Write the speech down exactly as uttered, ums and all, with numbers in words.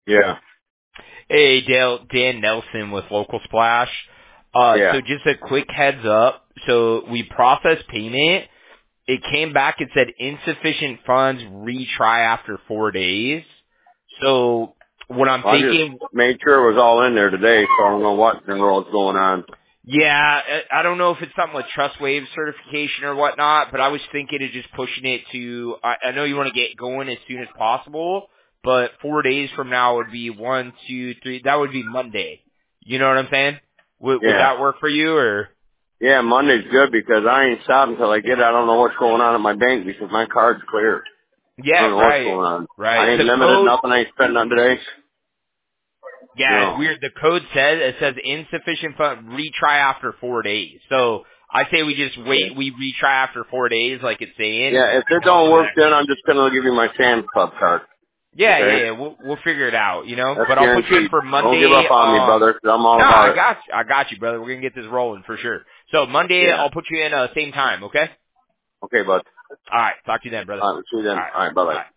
Yeah. Hey, Dale, Dan Nelson with Local Splash. Uh, Yeah. so just a quick heads up. So we processed payment. It came back. It said insufficient funds. Retry after four days. So what I'm Well, I just thinking, made sure it was all in there today, so I don't know what in the world's going on. yeah, I I don't know if it's something with Trust Wave certification or whatnot, but I was thinking of just pushing it to. I, I know you want to get going as soon as possible, but four days from now would be one, two, three. That would be Monday. You know what I'm saying? Would, would Yeah. that work for you or? Yeah, Monday's good because I ain't stopping until I get it. I don't know what's going on at my bank because my card's clear. I Yeah, don't know what's right, going on. I right. ain't The limited code, nothing. I ain't spending nothing today. yeah, it's No. weird. The code says it says insufficient fund. Retry after four days. So I say we just Yeah. wait. We retry after four days, like it's saying, Yeah, if it until don't for the work, next. then I'm just gonna give you my Sam's Club card. Yeah, yeah, Okay? yeah. We'll we'll figure it out, you know. That's But I'll put you in guaranteed. for Don't give Monday. up on me, Um, brother, 'cause I'm all no, I about it. got you. I got you, brother. We're gonna get this rolling for sure. So Monday, Yeah. I'll put you in uh, same time. Okay. Okay, bud. All right. Talk to you then, brother. All right, see you All then. right. All right, bye-bye. Bye.